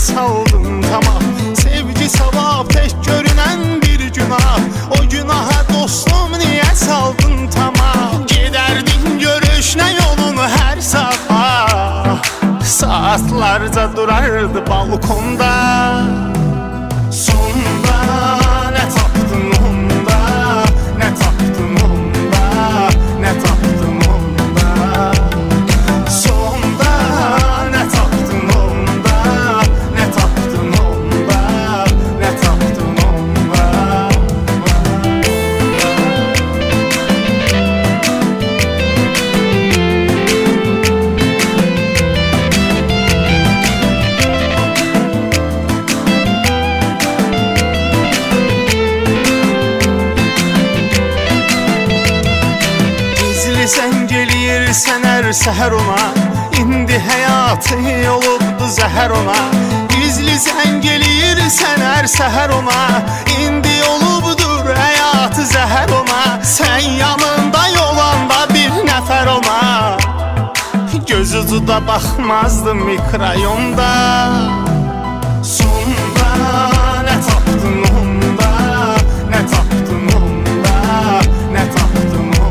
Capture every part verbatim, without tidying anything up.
saldın tamam. Sevgi savab tek görünən bir günah. O günaha dostum niyə saldın tamam. Gedərdin görüşünə yolunu hər sabah. Saatlarca durardı balkonda. Sonda nə tapdın onda, nə tapdın onda, nə tapdın onda. Sonda nə tapdın onda, nə tapdın onda, nə tapdın onda. Sən gelirsən hər səhər ona. İndi həyatı olubdu zəhər ona. Gizli sən gelirsən hər səhər ona. İndi olubdur həyatı zəhər ona. Sən yanında yolanda bir nəfər ona. Gözü da baxmazdı mikrayonda. Sonda nə tapdın onda, nə tapdın onda, nə tapdın onda.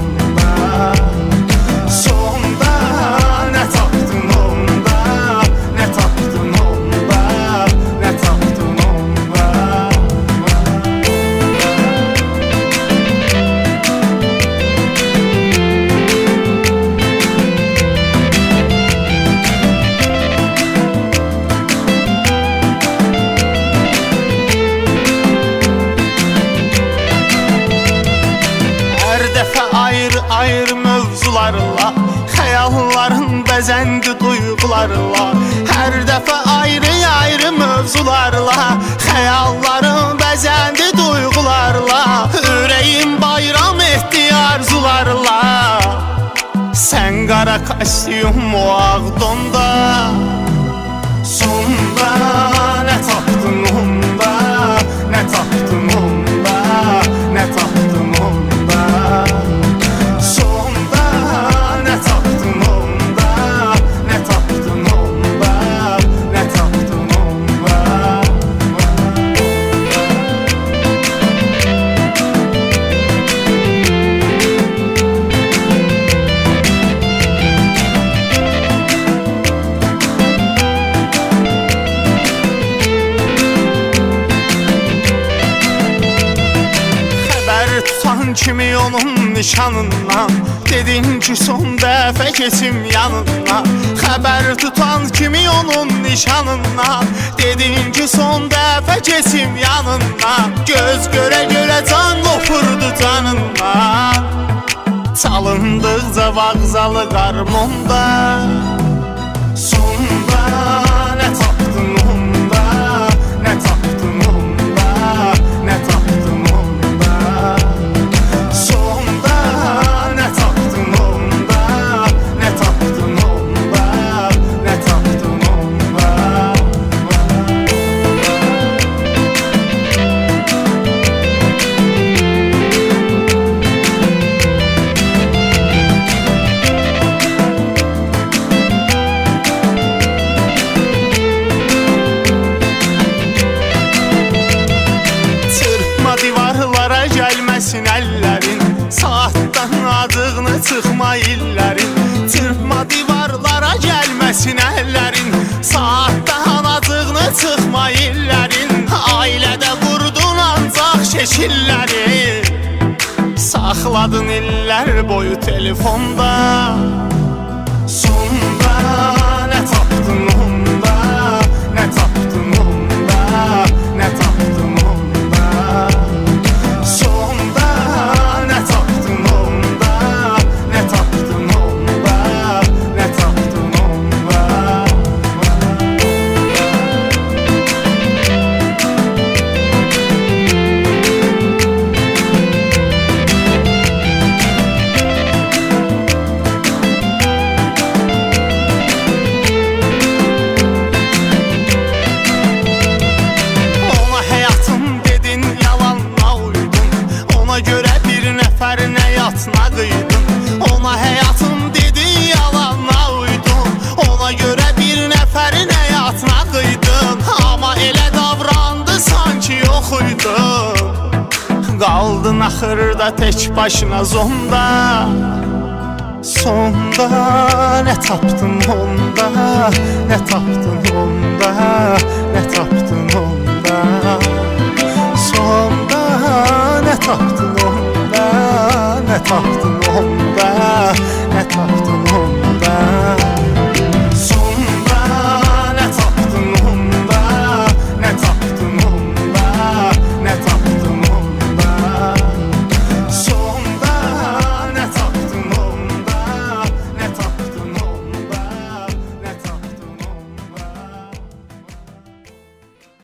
Sonda nə tapdın onda, nə tapdın onda, nə tapdın onda. Hər dəfə ayrı-ayrı mövzularla xəyalların bəzəndi duyğularla. Hər dəfə ayrı-ayrı mövzularla xəyalların bəzəndi duyğularla. Ürəyim bayram etdi arzularla. Sən qara kostyum o ağ donda. Sonda nə tapdın onda, nə tapdın onda, nə tapdın onda. Sonda nə tapdın onda, nə tapdın onda, nə tapdın onda. Xəbər tutan kimi onun nişanından. Dedin ki son dəfə keçim yanından. Xəbər tutan kimi onun nişanından. Dedin ki son dəfə keçim yanından. Göz görə görə can qopurdu canından. Çalındıqca vağzalı qarmonda. Sonda nə tapdın onda, nə tapdın onda, nə tapdın onda. Sonda nə tapdın onda, nə tapdın onda, nə tapdın onda. Gəlməsin əllərin, saatdan adığını çıxma illərin. Çırpma divarlara gəlməsin əllərin, saatdan adığını çıxma illərin. Ailədə qurdun ancaq şəkilləri, saxladın illər boyu telefonda. Sonda nə tapdın onda, nə tapdın onda, nə tapdın onda. Sonda nə tapdın onda, nə tapdın onda, nə tapdın onda. Ona görə bir nəfərin həyatına qıydın. oxuydun. Qaldın axırda tək başına zonda. Sonda nə tapdın onda, nə tapdın onda, nə tapdın onda. Sonda nə tapdın onda, nə tapdın onda.